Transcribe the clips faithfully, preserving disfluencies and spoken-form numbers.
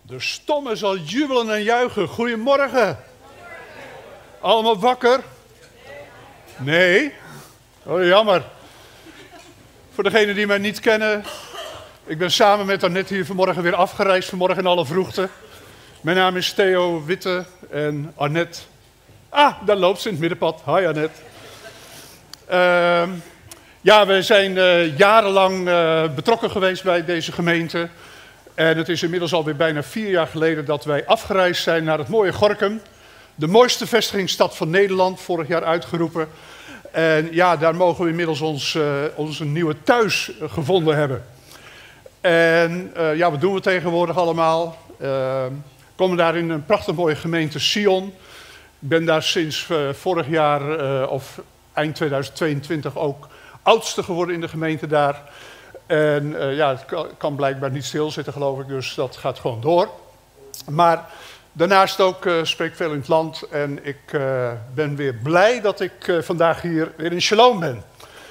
De stomme zal jubelen en juichen. Goedemorgen. Allemaal wakker? Nee? Oh, jammer. Voor degenen die mij niet kennen. Ik ben samen met Annette hier vanmorgen weer afgereisd. Vanmorgen in alle vroegte. Mijn naam is Theo Witte en Annette. Ah, daar loopt ze in het middenpad. Hi Annette. Uh, ja, we zijn uh, jarenlang uh, betrokken geweest bij deze gemeente. En het is inmiddels alweer bijna vier jaar geleden dat wij afgereisd zijn naar het mooie Gorinchem. De mooiste vestigingsstad van Nederland, vorig jaar uitgeroepen. En ja, daar mogen we inmiddels ons, uh, onze nieuwe thuis uh, gevonden hebben. En uh, ja, wat doen we tegenwoordig allemaal? Uh, we komen daar in een prachtig mooie gemeente Sion. Ik ben daar sinds uh, vorig jaar, uh, of eind tweeduizend tweeëntwintig, ook oudste geworden in de gemeente daar. En uh, ja, het kan, kan blijkbaar niet stilzitten, geloof ik, dus dat gaat gewoon door. Maar daarnaast ook uh, spreek ik veel in het land en ik uh, ben weer blij dat ik uh, vandaag hier weer in Shalom ben.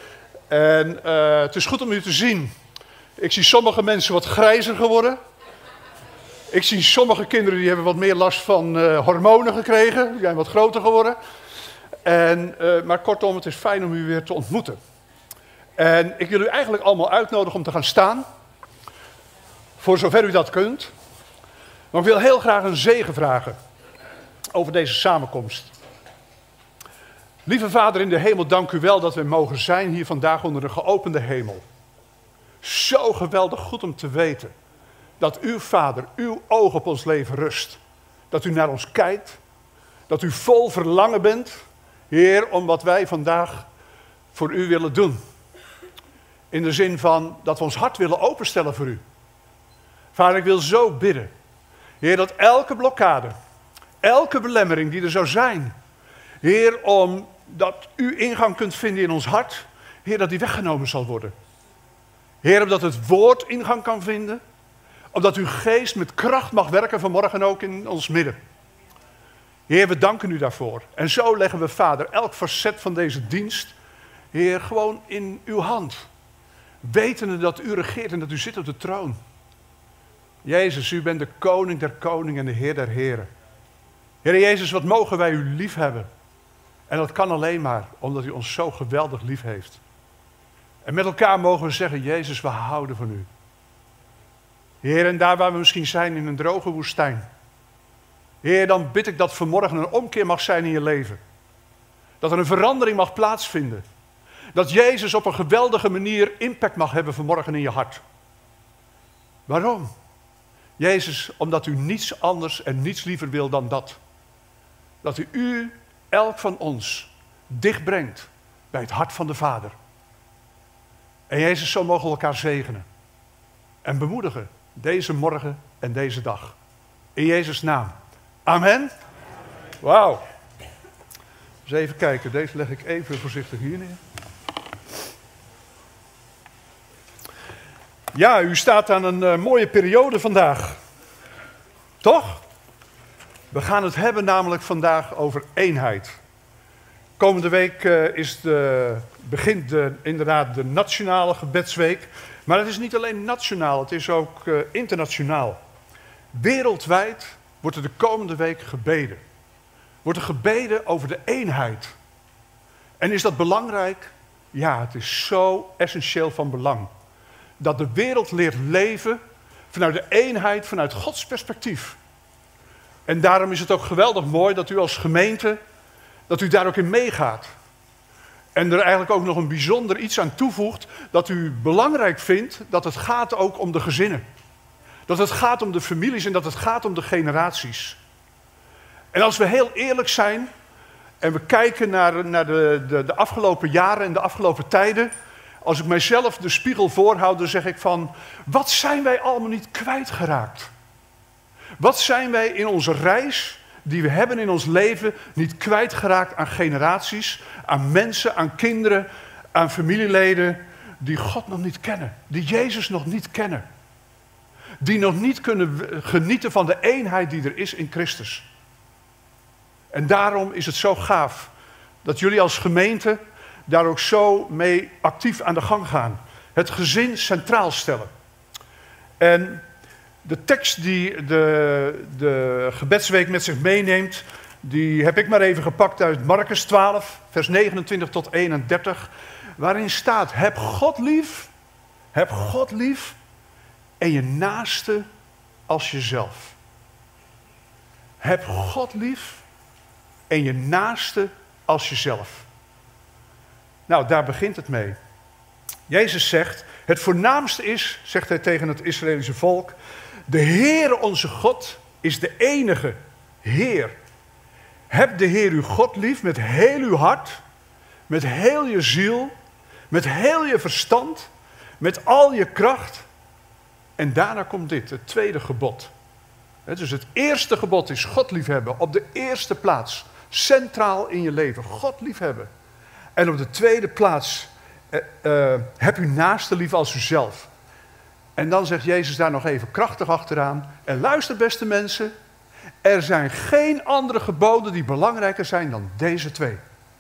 En uh, het is goed om u te zien. Ik zie sommige mensen wat grijzer geworden. Ik zie sommige kinderen die hebben wat meer last van uh, hormonen gekregen. Die zijn wat groter geworden. En, uh, maar kortom, het is fijn om u weer te ontmoeten. En ik wil u eigenlijk allemaal uitnodigen om te gaan staan. Voor zover u dat kunt. Maar ik wil heel graag een zegen vragen over deze samenkomst. Lieve Vader in de hemel, dank u wel dat we mogen zijn hier vandaag onder een geopende hemel. Zo geweldig goed om te weten dat uw Vader, uw oog op ons leven rust. Dat u naar ons kijkt. Dat u vol verlangen bent, Heer, om wat wij vandaag voor u willen doen. In de zin van dat we ons hart willen openstellen voor u. Vader, ik wil zo bidden. Heer, dat elke blokkade, elke belemmering die er zou zijn. Heer, omdat u ingang kunt vinden in ons hart. Heer, dat die weggenomen zal worden. Heer, omdat het woord ingang kan vinden. Omdat uw geest met kracht mag werken vanmorgen ook in ons midden. Heer, we danken u daarvoor. En zo leggen we, Vader, elk facet van deze dienst, Heer, gewoon in uw hand. Wetende dat u regeert en dat u zit op de troon. Jezus, u bent de koning der koningen en de Heer der heren. Heer Jezus, wat mogen wij u lief hebben. En dat kan alleen maar omdat u ons zo geweldig lief heeft. En met elkaar mogen we zeggen, Jezus, we houden van u. Heer, en daar waar we misschien zijn in een droge woestijn. Heer, dan bid ik dat vanmorgen een omkeer mag zijn in je leven. Dat er een verandering mag plaatsvinden. Dat Jezus op een geweldige manier impact mag hebben vanmorgen in je hart. Waarom? Jezus, omdat u niets anders en niets liever wil dan dat. Dat u u, elk van ons, dicht brengt bij het hart van de Vader. En Jezus, zo mogen we elkaar zegenen. En bemoedigen deze morgen en deze dag. In Jezus' naam. Amen. Wauw. Dus even kijken, deze leg ik even voorzichtig hier neer. Ja, u staat aan een uh, mooie periode vandaag. Toch? We gaan het hebben namelijk vandaag over eenheid. Komende week uh, is de, begint de, inderdaad de nationale gebedsweek. Maar het is niet alleen nationaal, het is ook uh, internationaal. Wereldwijd wordt er de komende week gebeden. Wordt er gebeden over de eenheid. En is dat belangrijk? Ja, het is zo essentieel van belang. Dat de wereld leert leven vanuit de eenheid, vanuit Gods perspectief. En daarom is het ook geweldig mooi dat u als gemeente, dat u daar ook in meegaat. En er eigenlijk ook nog een bijzonder iets aan toevoegt, dat u belangrijk vindt dat het gaat ook om de gezinnen. Dat het gaat om de families en dat het gaat om de generaties. En als we heel eerlijk zijn en we kijken naar, naar de, de, de afgelopen jaren en de afgelopen tijden. Als ik mijzelf de spiegel voorhoud, dan zeg ik van, wat zijn wij allemaal niet kwijtgeraakt? Wat zijn wij in onze reis die we hebben in ons leven niet kwijtgeraakt aan generaties, aan mensen, aan kinderen, aan familieleden die God nog niet kennen, die Jezus nog niet kennen. Die nog niet kunnen genieten van de eenheid die er is in Christus. En daarom is het zo gaaf dat jullie als gemeente daar ook zo mee actief aan de gang gaan. Het gezin centraal stellen. En De tekst die de, de gebedsweek met zich meeneemt, die heb ik maar even gepakt uit Marcus twaalf, vers negenentwintig tot eenendertig, waarin staat: heb God lief, heb God lief en je naaste als jezelf. Heb God lief en je naaste als jezelf. Nou, daar begint het mee. Jezus zegt, het voornaamste is, zegt hij tegen het Israëlische volk, de Heere onze God is de enige Heer. Heb de Heer uw God lief met heel uw hart, met heel je ziel, met heel je verstand, met al je kracht. En daarna komt dit, het tweede gebod. Dus het eerste gebod is God liefhebben, op de eerste plaats, centraal in je leven, God liefhebben. En op de tweede plaats, uh, uh, heb uw naaste lief als uzelf. En dan zegt Jezus daar nog even krachtig achteraan, en luister beste mensen, er zijn geen andere geboden die belangrijker zijn dan deze twee.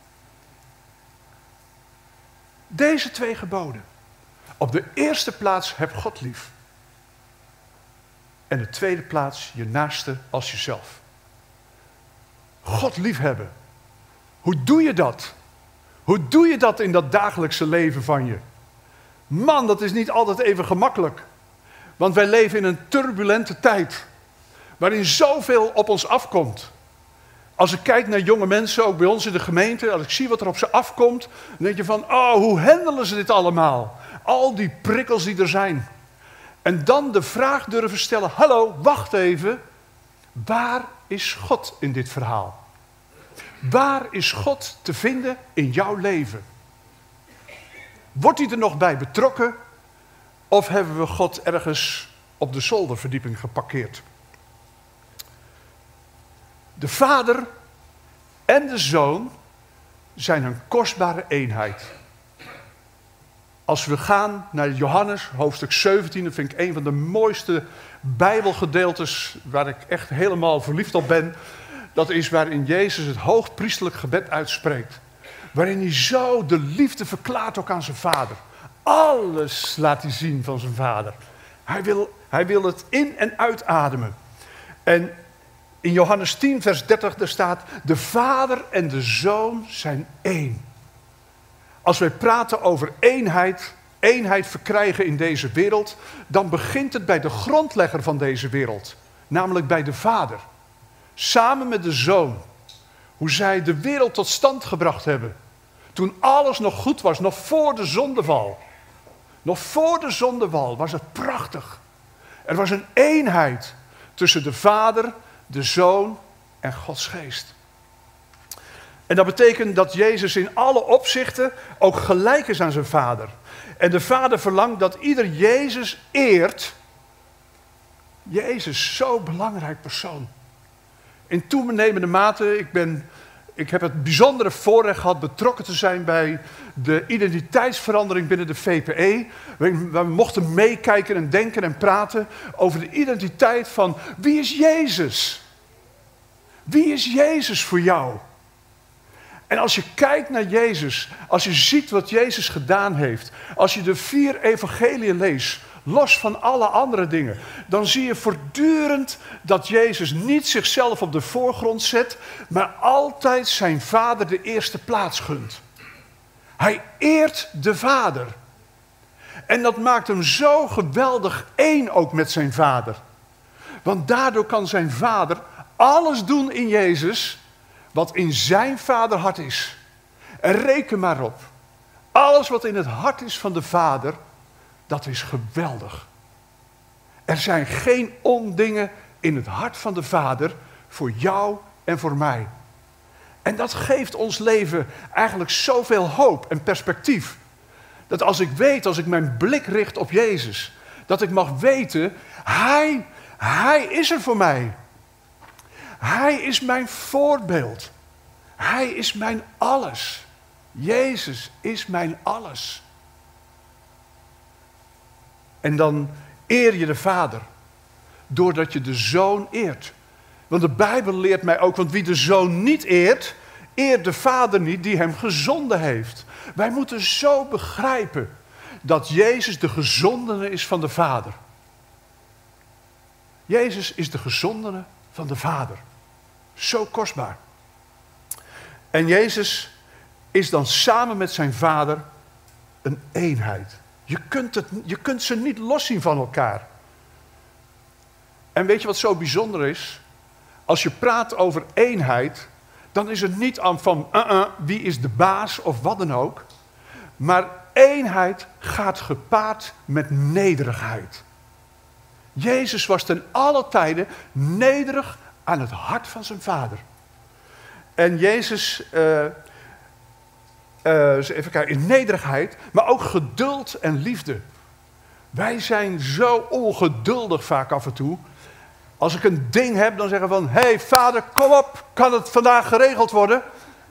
Deze twee geboden. Op de eerste plaats heb God lief. En de tweede plaats je naaste als jezelf. God liefhebben. Hoe doe je dat? Hoe doe je dat in dat dagelijkse leven van je? Man, dat is niet altijd even gemakkelijk. Want wij leven in een turbulente tijd. Waarin zoveel op ons afkomt. Als ik kijk naar jonge mensen, ook bij ons in de gemeente, als ik zie wat er op ze afkomt, dan denk je van, oh, hoe handelen ze dit allemaal? Al die prikkels die er zijn. En dan de vraag durven stellen, hallo, wacht even, waar is God in dit verhaal? Waar is God te vinden in jouw leven? Wordt hij er nog bij betrokken? Of hebben we God ergens op de zolderverdieping geparkeerd? De Vader en de Zoon zijn een kostbare eenheid. Als we gaan naar Johannes, hoofdstuk zeventien, dat vind ik een van de mooiste Bijbelgedeeltes waar ik echt helemaal verliefd op ben. Dat is waarin Jezus het hoogpriestelijk gebed uitspreekt. Waarin hij zo de liefde verklaart ook aan zijn Vader. Alles laat hij zien van zijn Vader. Hij wil, hij wil het in- en uitademen. En in Johannes tien, vers dertig, daar staat, de Vader en de Zoon zijn één. Als wij praten over eenheid, eenheid verkrijgen in deze wereld, dan begint het bij de grondlegger van deze wereld. Namelijk bij de Vader. Samen met de Zoon. Hoe zij de wereld tot stand gebracht hebben. Toen alles nog goed was, nog voor de zondeval. Nog voor de zondeval was het prachtig. Er was een eenheid tussen de Vader, de Zoon en Gods Geest. En dat betekent dat Jezus in alle opzichten ook gelijk is aan zijn Vader. En de Vader verlangt dat ieder Jezus eert. Jezus, zo'n belangrijk persoon. In toenemende mate, ik, ben, ik heb het bijzondere voorrecht gehad betrokken te zijn bij de identiteitsverandering binnen de V P E. Waar we mochten meekijken en denken en praten over de identiteit van wie is Jezus? Wie is Jezus voor jou? En als je kijkt naar Jezus, als je ziet wat Jezus gedaan heeft, als je de vier evangeliën leest, los van alle andere dingen, dan zie je voortdurend dat Jezus niet zichzelf op de voorgrond zet, maar altijd zijn Vader de eerste plaats gunt. Hij eert de Vader. En dat maakt hem zo geweldig één ook met zijn Vader. Want daardoor kan zijn Vader alles doen in Jezus wat in zijn vaderhart is. En reken maar op. Alles wat in het hart is van de Vader, dat is geweldig. Er zijn geen ondingen in het hart van de Vader voor jou en voor mij. En dat geeft ons leven eigenlijk zoveel hoop en perspectief. Dat als ik weet, als ik mijn blik richt op Jezus, dat ik mag weten, Hij, Hij is er voor mij. Hij is mijn voorbeeld. Hij is mijn alles. Jezus is mijn alles. En dan eer je de Vader, doordat je de Zoon eert. Want de Bijbel leert mij ook, want wie de Zoon niet eert, eert de Vader niet die hem gezonden heeft. Wij moeten zo begrijpen dat Jezus de gezondene is van de Vader. Jezus is de gezondene van de Vader. Zo kostbaar. En Jezus is dan samen met zijn Vader een eenheid. Je kunt, het, je kunt ze niet loszien van elkaar. En weet je wat zo bijzonder is? Als je praat over eenheid, dan is het niet aan van uh -uh, wie is de baas of wat dan ook. Maar eenheid gaat gepaard met nederigheid. Jezus was ten alle tijden nederig aan het hart van zijn Vader. En Jezus, uh, uh, even kijken, in nederigheid, maar ook geduld en liefde. Wij zijn zo ongeduldig vaak af en toe. Als ik een ding heb, dan zeggen we van, hé hey, Vader, kom op, kan het vandaag geregeld worden?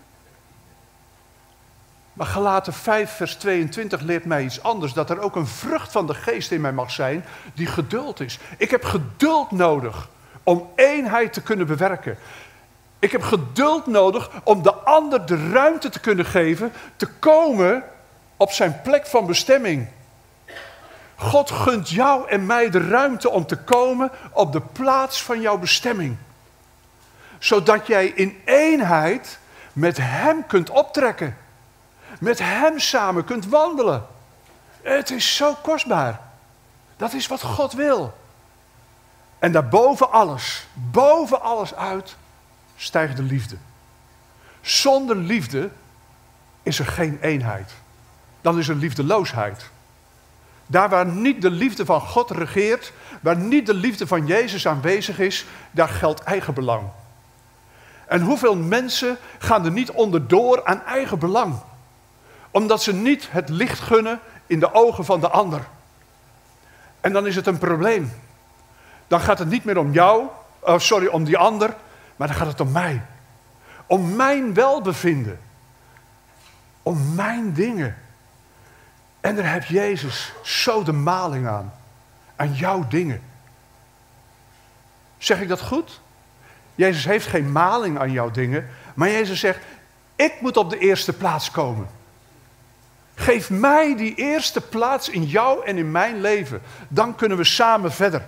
Maar Galaten vijf vers tweeëntwintig leert mij iets anders. Dat er ook een vrucht van de geest in mij mag zijn die geduld is. Ik heb geduld nodig om eenheid te kunnen bewerken. Ik heb geduld nodig om de ander de ruimte te kunnen geven te komen op zijn plek van bestemming. God gunt jou en mij de ruimte om te komen op de plaats van jouw bestemming. Zodat jij in eenheid met hem kunt optrekken. Met hem samen kunt wandelen. Het is zo kostbaar. Dat is wat God wil. En daarboven alles, boven alles uit, stijgt de liefde. Zonder liefde is er geen eenheid. Dan is er liefdeloosheid. Daar waar niet de liefde van God regeert, waar niet de liefde van Jezus aanwezig is, daar geldt eigenbelang. En hoeveel mensen gaan er niet onderdoor aan eigen belang? Omdat ze niet het licht gunnen in de ogen van de ander. En dan is het een probleem. Dan gaat het niet meer om jou, oh sorry, om die ander, maar dan gaat het om mij. Om mijn welbevinden. Om mijn dingen. En daar heeft Jezus zo de maling aan. Aan jouw dingen. Zeg ik dat goed? Jezus heeft geen maling aan jouw dingen. Maar Jezus zegt, ik moet op de eerste plaats komen. Geef mij die eerste plaats in jou en in mijn leven. Dan kunnen we samen verder.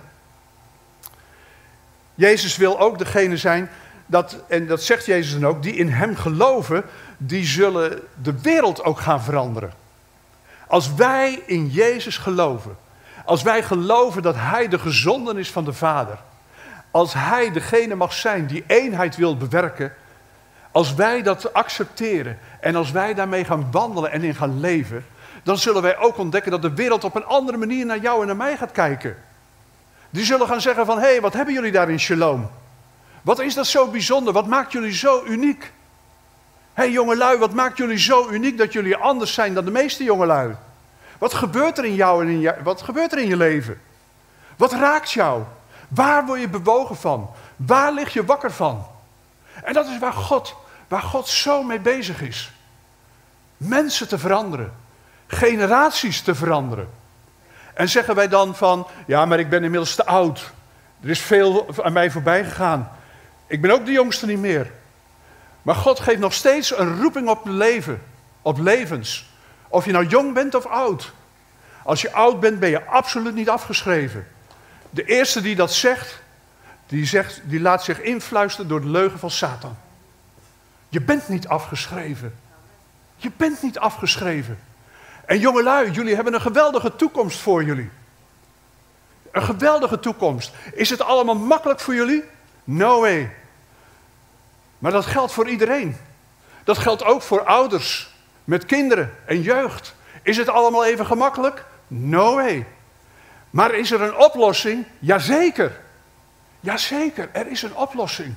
Jezus wil ook degene zijn, dat, en dat zegt Jezus dan ook, die in hem geloven, die zullen de wereld ook gaan veranderen. Als wij in Jezus geloven, als wij geloven dat hij de gezonden is van de Vader, als hij degene mag zijn die eenheid wil bewerken, als wij dat accepteren en als wij daarmee gaan wandelen en in gaan leven, dan zullen wij ook ontdekken dat de wereld op een andere manier naar jou en naar mij gaat kijken. Die zullen gaan zeggen van, hé, hey, wat hebben jullie daar in Shalom? Wat is dat zo bijzonder? Wat maakt jullie zo uniek? Hé hey, jongelui, wat maakt jullie zo uniek dat jullie anders zijn dan de meeste jongelui? Wat gebeurt er in jou en in je, wat gebeurt er in je leven? Wat raakt jou? Waar word je bewogen van? Waar lig je wakker van? En dat is waar God, waar God zo mee bezig is. Mensen te veranderen. Generaties te veranderen. En zeggen wij dan van, ja, maar ik ben inmiddels te oud. Er is veel aan mij voorbij gegaan. Ik ben ook de jongste niet meer. Maar God geeft nog steeds een roeping op leven, op levens. Of je nou jong bent of oud. Als je oud bent, ben je absoluut niet afgeschreven. De eerste die dat zegt, die, zegt, die laat zich influisteren door de leugen van Satan. Je bent niet afgeschreven. Je bent niet afgeschreven. En jongelui, jullie hebben een geweldige toekomst voor jullie. Een geweldige toekomst. Is het allemaal makkelijk voor jullie? No way. Maar dat geldt voor iedereen. Dat geldt ook voor ouders, met kinderen en jeugd. Is het allemaal even gemakkelijk? No way. Maar is er een oplossing? Jazeker. Jazeker, er is een oplossing.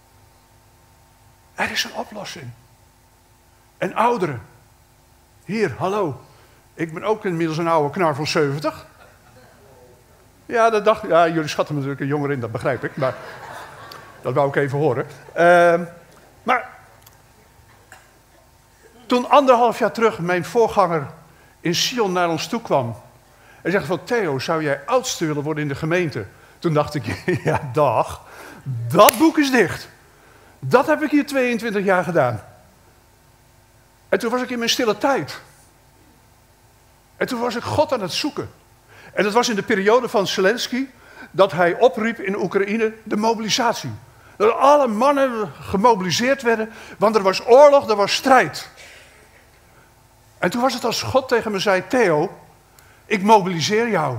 Er is een oplossing. En ouderen. Hier, hallo. Ik ben ook inmiddels een oude knar van zeventig. Ja, dat dacht, ja, jullie schatten me natuurlijk een jonger in, dat begrijp ik. Maar dat wou ik even horen. Uh, maar toen anderhalf jaar terug mijn voorganger in Sion naar ons toe kwam. En zegt van, Theo, zou jij oudste willen worden in de gemeente? Toen dacht ik, ja dag, dat boek is dicht. Dat heb ik hier tweeëntwintig jaar gedaan. En toen was ik in mijn stille tijd. En toen was ik God aan het zoeken. En dat was in de periode van Zelensky. dat hij opriep in Oekraïne de mobilisatie. Dat alle mannen gemobiliseerd werden, want er was oorlog, er was strijd. En toen was het als God tegen me zei, Theo, ik mobiliseer jou.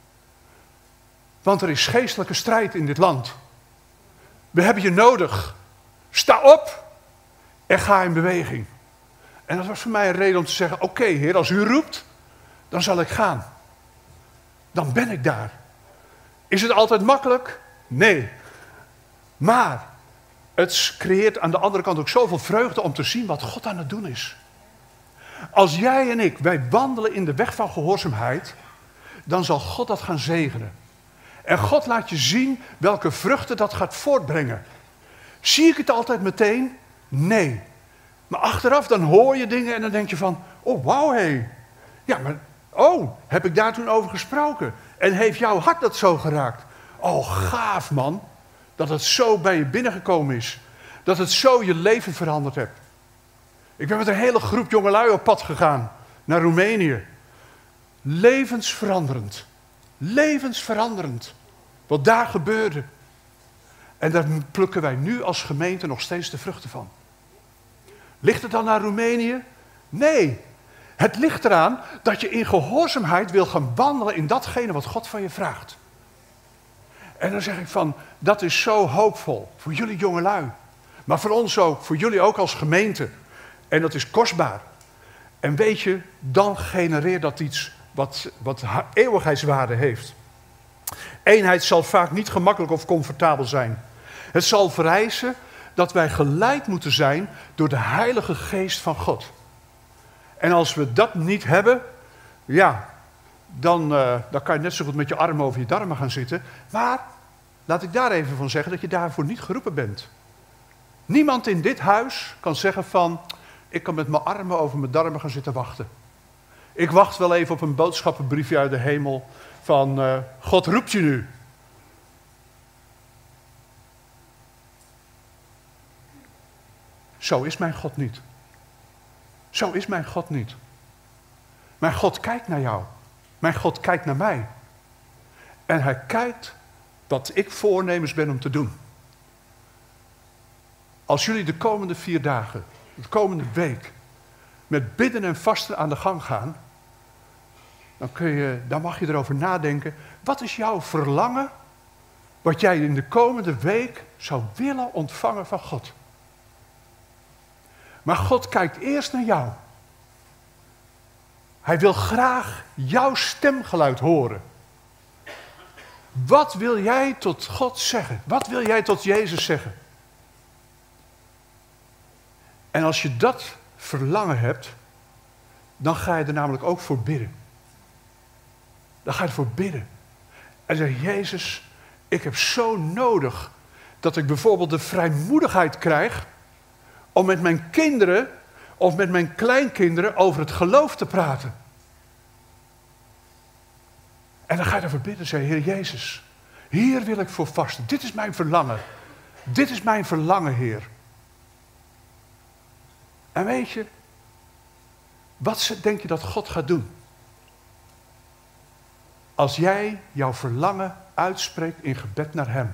Want er is geestelijke strijd in dit land. We hebben je nodig. Sta op en ga in beweging. En dat was voor mij een reden om te zeggen, oké, okay, Heer, als u roept, dan zal ik gaan. Dan ben ik daar. Is het altijd makkelijk? Nee. Maar het creëert aan de andere kant ook zoveel vreugde om te zien wat God aan het doen is. Als jij en ik, wij wandelen in de weg van gehoorzaamheid, dan zal God dat gaan zegenen. En God laat je zien welke vruchten dat gaat voortbrengen. Zie ik het altijd meteen? Nee. Maar achteraf dan hoor je dingen en dan denk je van, oh wauw hé. Hey. Ja, maar oh, heb ik daar toen over gesproken? En heeft jouw hart dat zo geraakt? Oh, gaaf man, dat het zo bij je binnengekomen is. Dat het zo je leven veranderd hebt. Ik ben met een hele groep jongelui op pad gegaan naar Roemenië. Levensveranderend. Levensveranderend. Wat daar gebeurde. En daar plukken wij nu als gemeente nog steeds de vruchten van. Ligt het dan naar Roemenië? Nee. Het ligt eraan dat je in gehoorzaamheid wil gaan wandelen in datgene wat God van je vraagt. En dan zeg ik van, dat is zo hoopvol voor jullie jongelui. Maar voor ons ook, voor jullie ook als gemeente. En dat is kostbaar. En weet je, dan genereert dat iets wat, wat eeuwigheidswaarde heeft. Eenheid zal vaak niet gemakkelijk of comfortabel zijn. Het zal vereisen dat wij geleid moeten zijn door de Heilige Geest van God. En als we dat niet hebben, ja, dan, uh, dan kan je net zo goed met je armen over je darmen gaan zitten. Maar laat ik daar even van zeggen dat je daarvoor niet geroepen bent. Niemand in dit huis kan zeggen van, ik kan met mijn armen over mijn darmen gaan zitten wachten. Ik wacht wel even op een boodschappenbriefje uit de hemel van, uh, God roept je nu. Zo is mijn God niet. Zo is mijn God niet. Mijn God kijkt naar jou. Mijn God kijkt naar mij. En hij kijkt wat ik voornemens ben om te doen. Als jullie de komende vier dagen, de komende week, met bidden en vasten aan de gang gaan, dan, kun je, dan mag je erover nadenken. Wat is jouw verlangen, wat jij in de komende week zou willen ontvangen van God? Maar God kijkt eerst naar jou. Hij wil graag jouw stemgeluid horen. Wat wil jij tot God zeggen? Wat wil jij tot Jezus zeggen? En als je dat verlangen hebt, dan ga je er namelijk ook voor bidden. Dan ga je ervoor bidden. En zeg, Jezus, ik heb zo nodig dat ik bijvoorbeeld de vrijmoedigheid krijg om met mijn kinderen of met mijn kleinkinderen over het geloof te praten. En dan ga je ervoor bidden, zeg, Heer Jezus, hier wil ik voor vasten. Dit is mijn verlangen. Dit is mijn verlangen, Heer. En weet je, wat denk je dat God gaat doen? Als jij jouw verlangen uitspreekt in gebed naar Hem.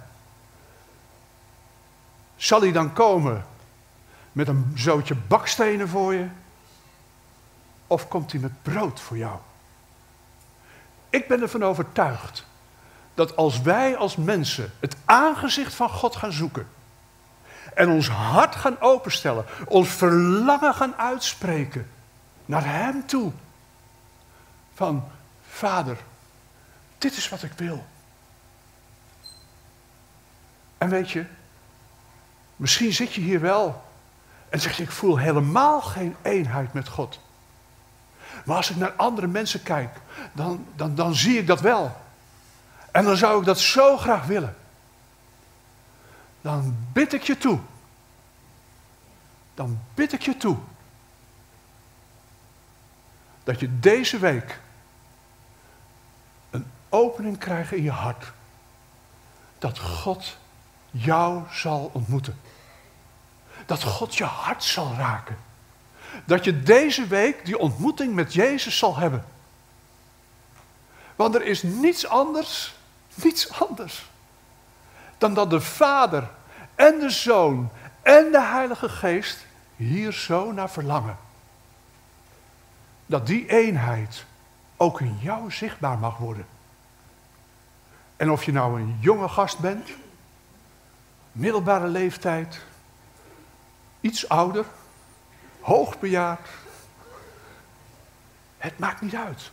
Zal hij dan komen met een zootje bakstenen voor je? Of komt hij met brood voor jou? Ik ben ervan overtuigd dat als wij als mensen het aangezicht van God gaan zoeken en ons hart gaan openstellen, ons verlangen gaan uitspreken naar Hem toe, van Vader, dit is wat ik wil. En weet je, misschien zit je hier wel en zeg je, ik voel helemaal geen eenheid met God. Maar als ik naar andere mensen kijk, dan, dan, dan zie ik dat wel. En dan zou ik dat zo graag willen. Dan bid ik je toe. Dan bid ik je toe. Dat je deze week een opening krijgt in je hart. Dat God jou zal ontmoeten. Dat God je hart zal raken. Dat je deze week die ontmoeting met Jezus zal hebben. Want er is niets anders niets anders dan dat de Vader en de Zoon en de Heilige Geest hier zo naar verlangen. Dat die eenheid ook in jou zichtbaar mag worden. En of je nou een jonge gast bent, middelbare leeftijd, iets ouder, hoogbejaard, het maakt niet uit.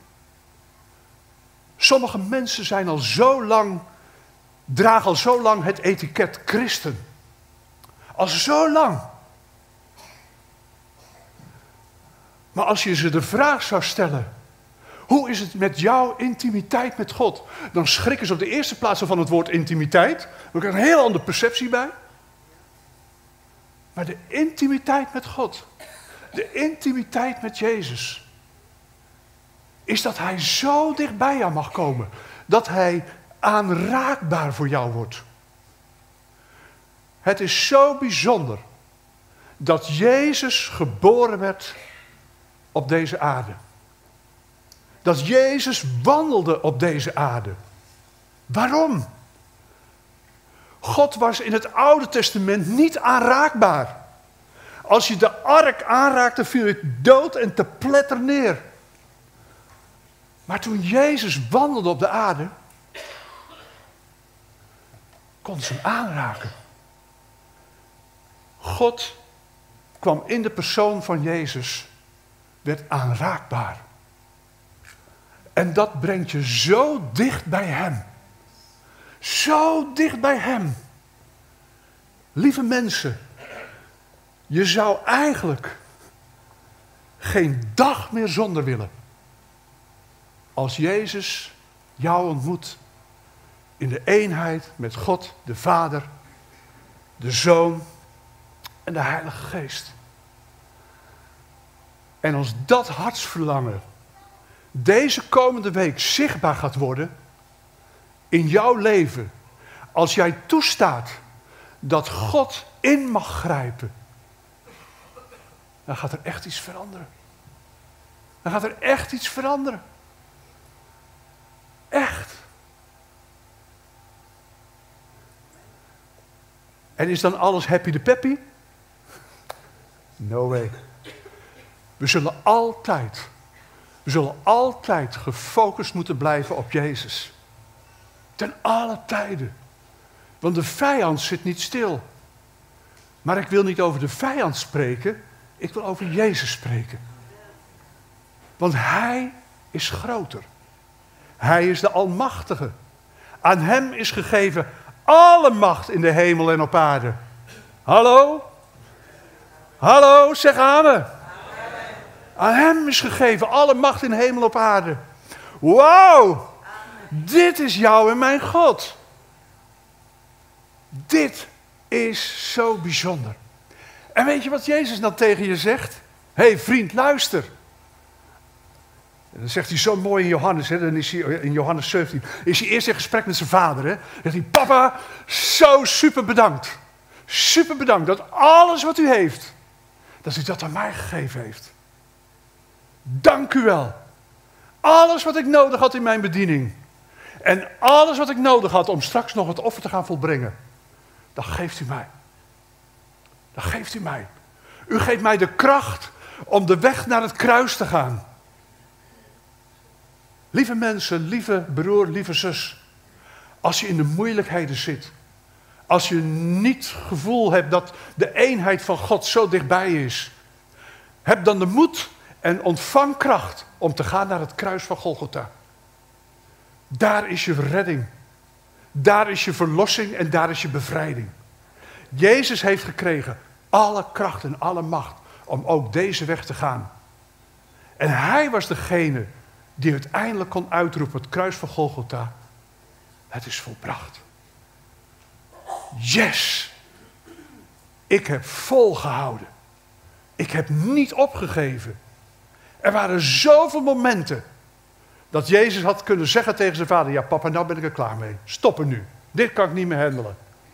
Sommige mensen zijn al zo lang, dragen al zo lang het etiket christen. Al zo lang. Maar als je ze de vraag zou stellen, hoe is het met jouw intimiteit met God? Dan schrikken ze op de eerste plaats van het woord intimiteit. Dan krijg je een heel andere perceptie bij. Maar de intimiteit met God, de intimiteit met Jezus, is dat Hij zo dicht bij jou mag komen. Dat Hij aanraakbaar voor jou wordt. Het is zo bijzonder dat Jezus geboren werd op deze aarde. Dat Jezus wandelde op deze aarde. Waarom? God was in het Oude Testament niet aanraakbaar. Als je de ark aanraakte, viel je dood en te pletter neer. Maar toen Jezus wandelde op de aarde, kon ze hem aanraken. God kwam in de persoon van Jezus, werd aanraakbaar. En dat brengt je zo dicht bij Hem. Zo dicht bij Hem. Lieve mensen, je zou eigenlijk geen dag meer zonder willen. Als Jezus jou ontmoet in de eenheid met God, de Vader, de Zoon en de Heilige Geest. En als dat hartsverlangen deze komende week zichtbaar gaat worden in jouw leven, als jij toestaat dat God in mag grijpen, dan gaat er echt iets veranderen. Dan gaat er echt iets veranderen. Echt. En is dan alles happy de peppy? No way. We zullen altijd, we zullen altijd gefocust moeten blijven op Jezus. Ten alle tijden. Want de vijand zit niet stil. Maar ik wil niet over de vijand spreken, ik wil over Jezus spreken. Want Hij is groter. Hij is de Almachtige. Aan Hem is gegeven alle macht in de hemel en op aarde. Hallo? Hallo, zeg amen. Aan Hem is gegeven alle macht in de hemel en op aarde. Wauw! Dit is jou en mijn God. Dit is zo bijzonder. En weet je wat Jezus dan tegen je zegt? Hé hey, vriend, luister. En dan zegt hij zo mooi in Johannes, hè, dan is hij, in Johannes zeventien, is hij eerst in gesprek met zijn vader. Hè. Dan zegt hij, papa, zo super bedankt. Super bedankt dat alles wat u heeft, dat u dat aan mij gegeven heeft. Dank u wel. Alles wat ik nodig had in mijn bediening. En alles wat ik nodig had om straks nog het offer te gaan volbrengen. Dat geeft u mij. Dat geeft u mij. U geeft mij de kracht om de weg naar het kruis te gaan. Lieve mensen, lieve broer, lieve zus. Als je in de moeilijkheden zit. Als je niet het gevoel hebt dat de eenheid van God zo dichtbij je is. Heb dan de moed en ontvang kracht om te gaan naar het kruis van Golgotha. Daar is je redding. Daar is je verlossing en daar is je bevrijding. Jezus heeft gekregen alle kracht en alle macht om ook deze weg te gaan. En Hij was degene die uiteindelijk kon uitroepen, het kruis van Golgotha. Het is volbracht. Yes! Ik heb volgehouden. Ik heb niet opgegeven. Er waren zoveel momenten dat Jezus had kunnen zeggen tegen zijn vader, ja papa, nou ben ik er klaar mee. Stop er nu. Dit kan ik niet meer handelen.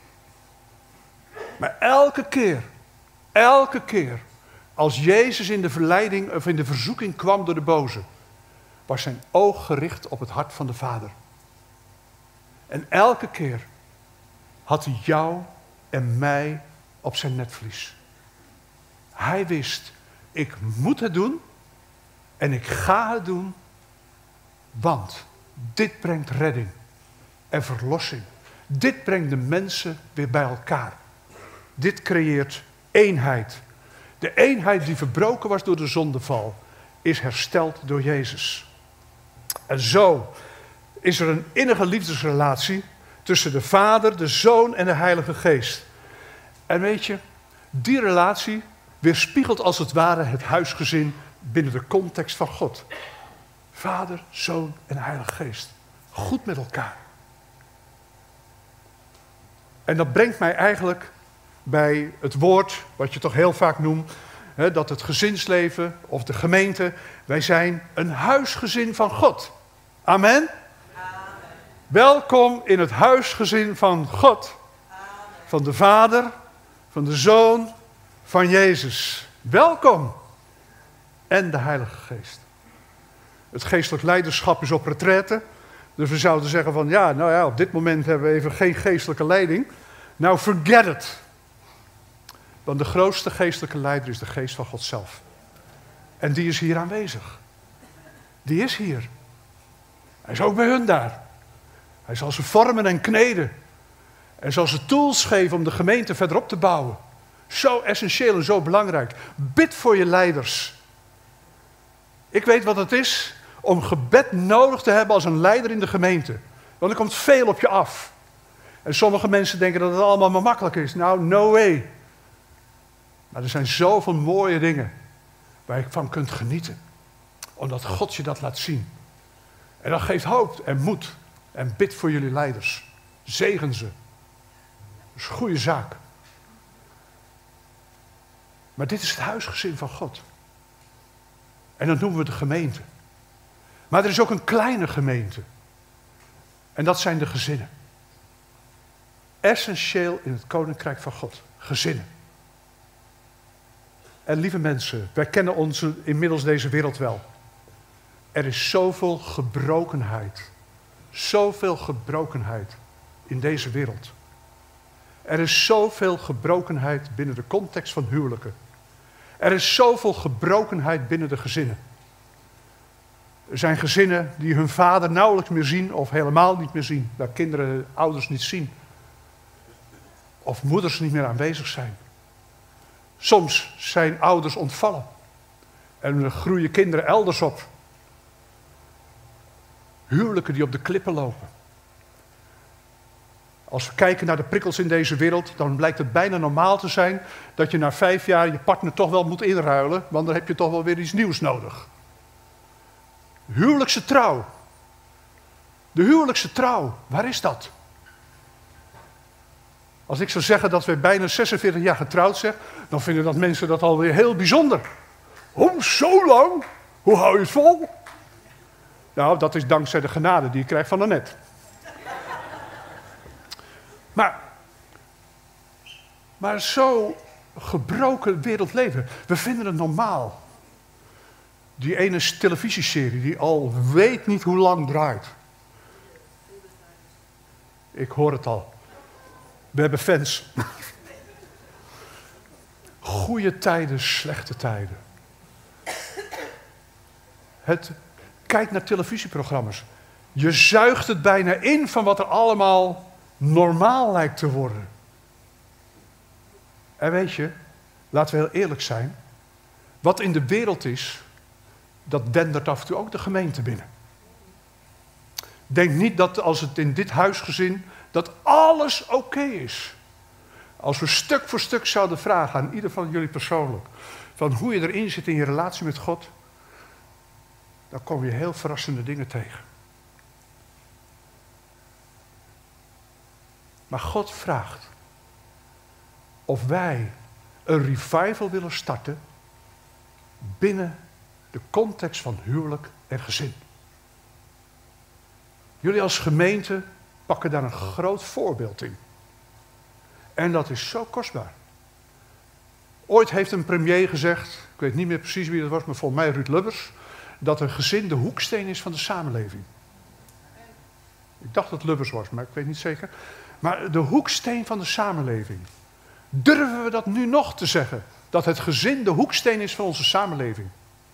Maar elke keer, elke keer, als Jezus in de verleiding of in de verzoeking kwam door de boze, was zijn oog gericht op het hart van de Vader. En elke keer had hij jou en mij op zijn netvlies. Hij wist, ik moet het doen en ik ga het doen, want dit brengt redding en verlossing. Dit brengt de mensen weer bij elkaar. Dit creëert eenheid. De eenheid die verbroken was door de zondeval, is hersteld door Jezus. En zo is er een innige liefdesrelatie tussen de Vader, de Zoon en de Heilige Geest. En weet je, die relatie weerspiegelt als het ware het huisgezin binnen de context van God. Vader, Zoon en Heilige Geest. Goed met elkaar. En dat brengt mij eigenlijk bij het woord, wat je toch heel vaak noemt, hè, dat het gezinsleven of de gemeente, wij zijn een huisgezin van God. Amen? Amen. Welkom in het huisgezin van God. Amen. Van de Vader, van de Zoon, van Jezus. Welkom. En de Heilige Geest. Het geestelijk leiderschap is op retraite. Dus we zouden zeggen van, ja, nou ja, op dit moment hebben we even geen geestelijke leiding. Nou, forget it. Want de grootste geestelijke leider is de geest van God zelf. En die is hier aanwezig. Die is hier. Hij is ook bij hun daar. Hij zal ze vormen en kneden. En zal ze tools geven om de gemeente verder op te bouwen. Zo essentieel en zo belangrijk. Bid voor je leiders. Ik weet wat het is om gebed nodig te hebben als een leider in de gemeente. Want er komt veel op je af. En sommige mensen denken dat het allemaal maar makkelijk is. Nou, no way. Maar er zijn zoveel mooie dingen waar je van kunt genieten. Omdat God je dat laat zien. En dat geeft hoop en moed. En bid voor jullie leiders. Zegen ze. Dat is een goede zaak. Maar dit is het huisgezin van God. En dat noemen we de gemeente. Maar er is ook een kleine gemeente. En dat zijn de gezinnen. Essentieel in het koninkrijk van God. Gezinnen. En lieve mensen, wij kennen onze, inmiddels deze wereld wel. Er is zoveel gebrokenheid. Zoveel gebrokenheid in deze wereld. Er is zoveel gebrokenheid binnen de context van huwelijken. Er is zoveel gebrokenheid binnen de gezinnen. Er zijn gezinnen die hun vader nauwelijks meer zien of helemaal niet meer zien. Waar kinderen ouders niet zien. Of moeders niet meer aanwezig zijn. Soms zijn ouders ontvallen. En er groeien kinderen elders op. Huwelijken die op de klippen lopen. Als we kijken naar de prikkels in deze wereld, dan blijkt het bijna normaal te zijn dat je na vijf jaar je partner toch wel moet inruilen, want dan heb je toch wel weer iets nieuws nodig. Huwelijkse trouw. De huwelijkse trouw, waar is dat? Als ik zou zeggen dat we bijna zesenveertig jaar getrouwd zijn, dan vinden dat mensen dat alweer heel bijzonder. Oh, zo lang? Hoe hou je het vol? Nou, dat is dankzij de genade die je krijgt van Annette. Maar, maar zo gebroken wereld leven. We vinden het normaal. Die ene televisieserie die al weet niet hoe lang draait. Ik hoor het al. We hebben fans. Goede tijden, slechte tijden. Het, kijk naar televisieprogramma's. Je zuigt het bijna in van wat er allemaal normaal lijkt te worden. En weet je, laten we heel eerlijk zijn. Wat in de wereld is, dat dendert af en toe ook de gemeente binnen. Denk niet dat als het in dit huisgezin, dat alles oké okay is. Als we stuk voor stuk zouden vragen aan ieder van jullie persoonlijk, van hoe je erin zit in je relatie met God, dan kom je heel verrassende dingen tegen. Maar God vraagt of wij een revival willen starten binnen de context van huwelijk en gezin. Jullie als gemeente pakken daar een groot voorbeeld in. En dat is zo kostbaar. Ooit heeft een premier gezegd, ik weet niet meer precies wie dat was, maar volgens mij Ruud Lubbers, dat een gezin de hoeksteen is van de samenleving. Ik dacht dat het Lubbers was, maar ik weet niet zeker. Maar de hoeksteen van de samenleving. Durven we dat nu nog te zeggen? Dat het gezin de hoeksteen is van onze samenleving.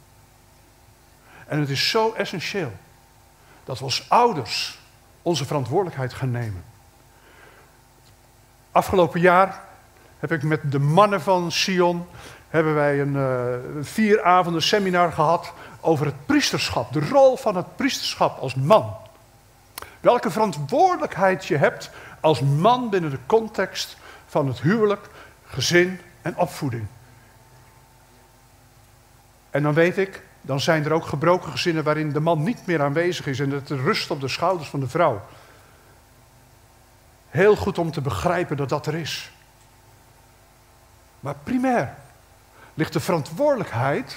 En het is zo essentieel dat we als ouders onze verantwoordelijkheid gaan nemen. Afgelopen jaar heb ik met de mannen van Sion hebben wij een uh, vier avonden seminar gehad over het priesterschap, de rol van het priesterschap als man. Welke verantwoordelijkheid je hebt als man binnen de context van het huwelijk, gezin en opvoeding. En dan weet ik, dan zijn er ook gebroken gezinnen waarin de man niet meer aanwezig is en het rust op de schouders van de vrouw. Heel goed om te begrijpen dat dat er is. Maar primair ligt de verantwoordelijkheid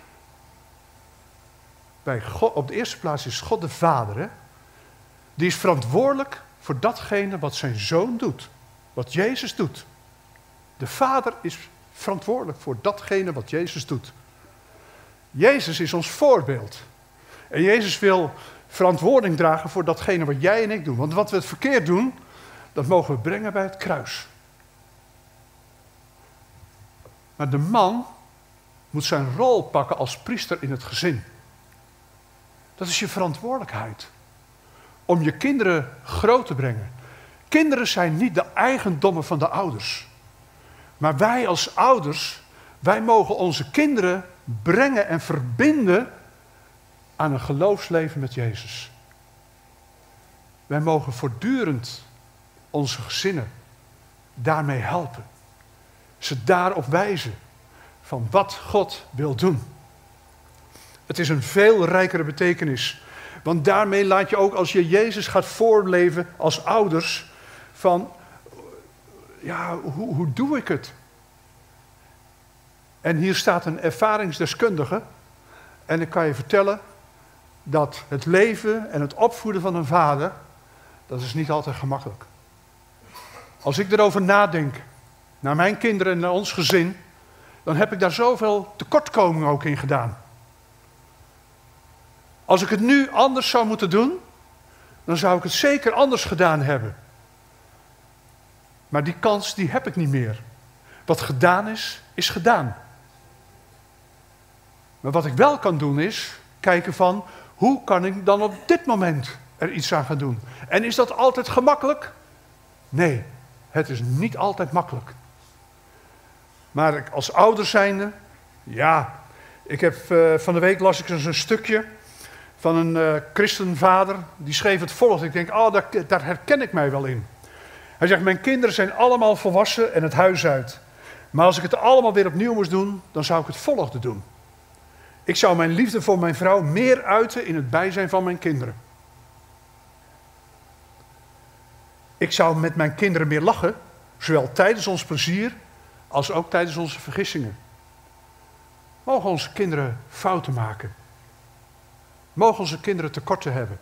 bij God. Op de eerste plaats is God de Vader. Hè? Die is verantwoordelijk voor datgene wat zijn Zoon doet. Wat Jezus doet. De Vader is verantwoordelijk voor datgene wat Jezus doet. Jezus is ons voorbeeld. En Jezus wil verantwoording dragen voor datgene wat jij en ik doen. Want wat we het verkeerd doen, dat mogen we brengen bij het kruis. Maar de man moet zijn rol pakken als priester in het gezin. Dat is je verantwoordelijkheid. Om je kinderen groot te brengen. Kinderen zijn niet de eigendommen van de ouders. Maar wij als ouders, wij mogen onze kinderen brengen en verbinden aan een geloofsleven met Jezus. Wij mogen voortdurend onze gezinnen daarmee helpen. Ze daarop wijzen van wat God wil doen. Het is een veel rijkere betekenis. Want daarmee laat je ook, als je Jezus gaat voorleven als ouders, van, ja, hoe, hoe doe ik het? En hier staat een ervaringsdeskundige. En ik kan je vertellen dat het leven en het opvoeden van een vader, dat is niet altijd gemakkelijk. Als ik erover nadenk, naar mijn kinderen en naar ons gezin, dan heb ik daar zoveel tekortkomingen ook in gedaan. Als ik het nu anders zou moeten doen, dan zou ik het zeker anders gedaan hebben. Maar die kans, die heb ik niet meer. Wat gedaan is, is gedaan. Maar wat ik wel kan doen is, kijken van, hoe kan ik dan op dit moment er iets aan gaan doen? En is dat altijd gemakkelijk? Nee, het is niet altijd makkelijk. Maar als ouder zijnde, ja, ik heb uh, van de week las ik eens een stukje van een uh, christenvader, die schreef het volgende. Ik denk, oh, daar, daar herken ik mij wel in. Hij zegt, mijn kinderen zijn allemaal volwassen en het huis uit. Maar als ik het allemaal weer opnieuw moest doen, dan zou ik het volgende doen. Ik zou mijn liefde voor mijn vrouw meer uiten in het bijzijn van mijn kinderen. Ik zou met mijn kinderen meer lachen, zowel tijdens ons plezier als ook tijdens onze vergissingen. Mogen onze kinderen fouten maken? Mogen onze kinderen tekorten hebben?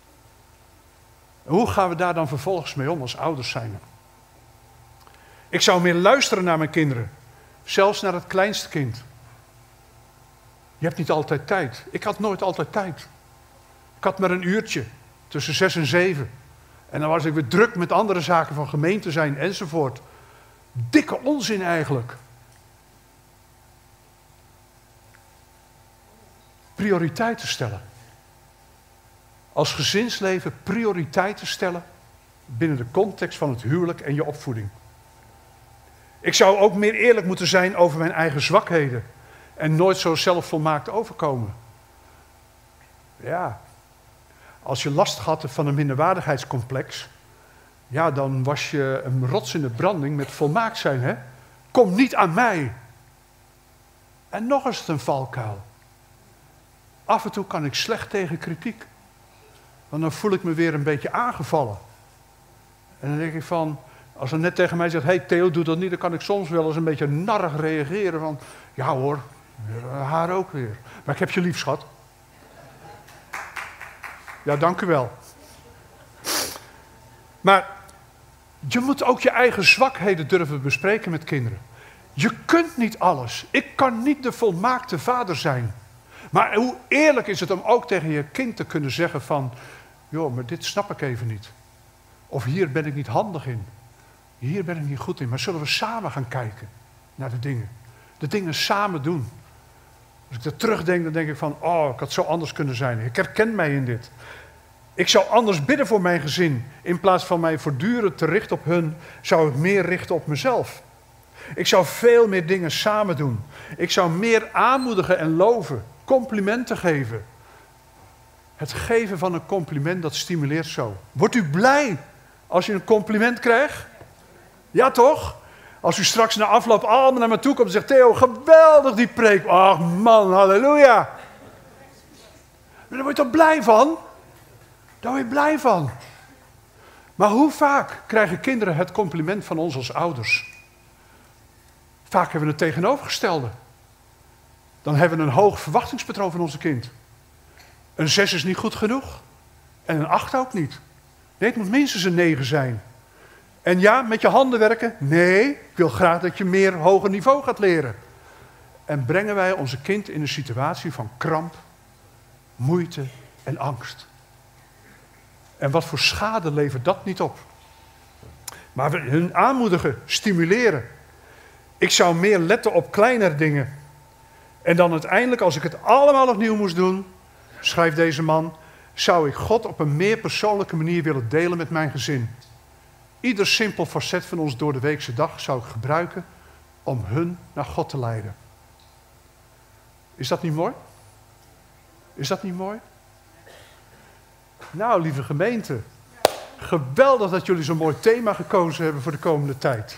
En hoe gaan we daar dan vervolgens mee om als ouders zijn? Ik zou meer luisteren naar mijn kinderen, zelfs naar het kleinste kind. Je hebt niet altijd tijd. Ik had nooit altijd tijd. Ik had maar een uurtje tussen zes en zeven. En dan was ik weer druk met andere zaken van gemeente zijn enzovoort. Dikke onzin eigenlijk. Prioriteiten stellen. Als gezinsleven prioriteiten stellen binnen de context van het huwelijk en je opvoeding. Ik zou ook meer eerlijk moeten zijn over mijn eigen zwakheden en nooit zo zelfvolmaakt overkomen. Ja, als je last had van een minderwaardigheidscomplex, ja, dan was je een rots in de branding met volmaakt zijn, hè? Kom niet aan mij. En nog is het een valkuil. Af en toe kan ik slecht tegen kritiek. Want dan voel ik me weer een beetje aangevallen. En dan denk ik van, als er net tegen mij zegt, hé hey, Theo, doe dat niet, dan kan ik soms wel eens een beetje narrig reageren van, ja hoor, haar ook weer. Maar ik heb je lief, schat. Ja, dank u wel. Maar je moet ook je eigen zwakheden durven bespreken met kinderen. Je kunt niet alles. Ik kan niet de volmaakte vader zijn. Maar hoe eerlijk is het om ook tegen je kind te kunnen zeggen van, joh, maar dit snap ik even niet. Of hier ben ik niet handig in. Hier ben ik niet goed in. Maar zullen we samen gaan kijken naar de dingen. De dingen samen doen. Als ik er terugdenk, dan denk ik van, oh, ik had zo anders kunnen zijn. Ik herken mij in dit. Ik zou anders bidden voor mijn gezin. In plaats van mij voortdurend te richten op hun, zou ik meer richten op mezelf. Ik zou veel meer dingen samen doen. Ik zou meer aanmoedigen en loven. Complimenten geven. Het geven van een compliment, dat stimuleert zo. Wordt u blij als u een compliment krijgt? Ja, toch? Als u straks na afloop allemaal naar me toe komt en zegt, Theo, geweldig die preek. Ach man, halleluja. Daar word je toch blij van? Daar word je blij van. Maar hoe vaak krijgen kinderen het compliment van ons als ouders? Vaak hebben we het tegenovergestelde. Dan hebben we een hoog verwachtingspatroon van onze kind. Een zes is niet goed genoeg. En een acht ook niet. Nee, het moet minstens een negen zijn. En ja, met je handen werken? Nee, ik wil graag dat je meer hoger niveau gaat leren. En brengen wij onze kind in een situatie van kramp, moeite en angst. En wat voor schade levert dat niet op? Maar we hun aanmoedigen, stimuleren. Ik zou meer letten op kleinere dingen. En dan uiteindelijk, als ik het allemaal opnieuw moest doen, schrijft deze man, zou ik God op een meer persoonlijke manier willen delen met mijn gezin. Ieder simpel facet van ons door de weekse dag zou ik gebruiken om hun naar God te leiden. Is dat niet mooi? Is dat niet mooi? Nou, lieve gemeente, geweldig dat jullie zo'n mooi thema gekozen hebben voor de komende tijd.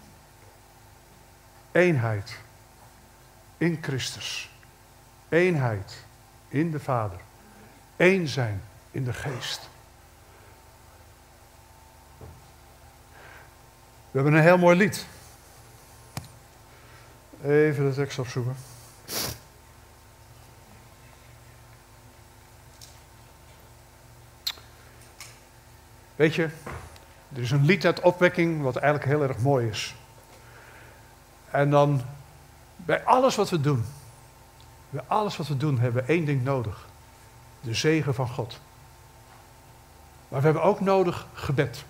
Eenheid in Christus. Eenheid in de Vader. Eén zijn in de Geest. We hebben een heel mooi lied. Even de tekst opzoeken. Weet je, er is een lied uit Opwekking wat eigenlijk heel erg mooi is. En dan, bij alles wat we doen, bij alles wat we doen, hebben we één ding nodig. De zegen van God. Maar we hebben ook nodig gebed.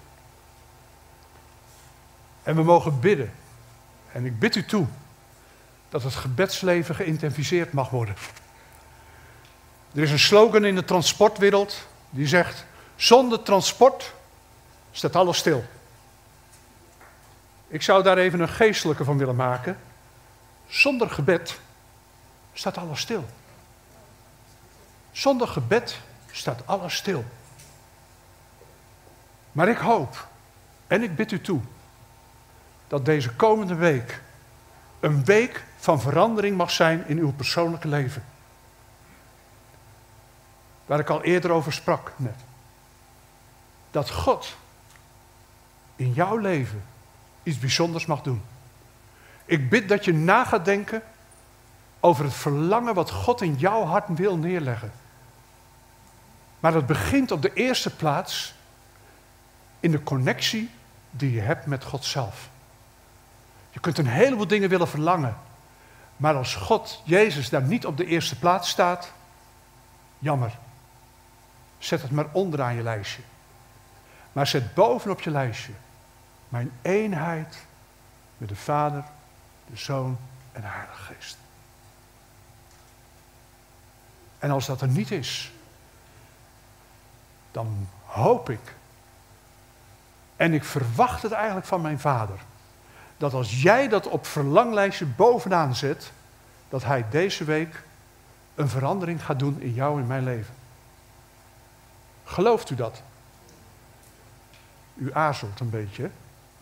En we mogen bidden. En ik bid u toe dat het gebedsleven geïntensiveerd mag worden. Er is een slogan in de transportwereld die zegt, zonder transport staat alles stil. Ik zou daar even een geestelijke van willen maken. Zonder gebed staat alles stil. Zonder gebed staat alles stil. Maar ik hoop en ik bid u toe dat deze komende week een week van verandering mag zijn in uw persoonlijke leven. Waar ik al eerder over sprak net. Dat God in jouw leven iets bijzonders mag doen. Ik bid dat je na gaat denken over het verlangen wat God in jouw hart wil neerleggen. Maar dat begint op de eerste plaats in de connectie die je hebt met God zelf. Je kunt een heleboel dingen willen verlangen. Maar als God, Jezus, daar niet op de eerste plaats staat, jammer. Zet het maar onderaan je lijstje. Maar zet bovenop je lijstje mijn eenheid met de Vader, de Zoon en de Heilige Geest. En als dat er niet is, dan hoop ik, en ik verwacht het eigenlijk van mijn Vader, dat als jij dat op verlanglijstje bovenaan zet, dat Hij deze week een verandering gaat doen in jou en mijn leven. Gelooft u dat? U aarzelt een beetje.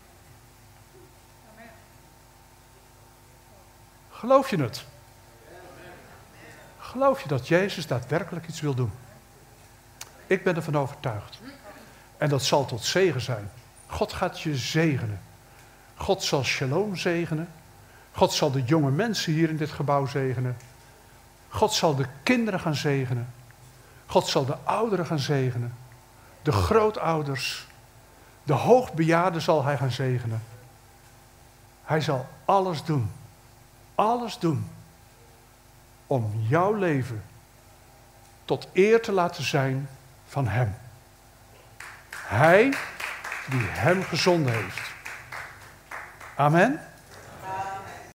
Geloof je het? Geloof je dat Jezus daadwerkelijk iets wil doen? Ik ben ervan overtuigd. En dat zal tot zegen zijn. God gaat je zegenen. God zal Shalom zegenen. God zal de jonge mensen hier in dit gebouw zegenen. God zal de kinderen gaan zegenen. God zal de ouderen gaan zegenen. De grootouders. De hoogbejaarden zal Hij gaan zegenen. Hij zal alles doen. Alles doen. Om jouw leven tot eer te laten zijn van Hem. Hij die hem gezonden heeft. Amen.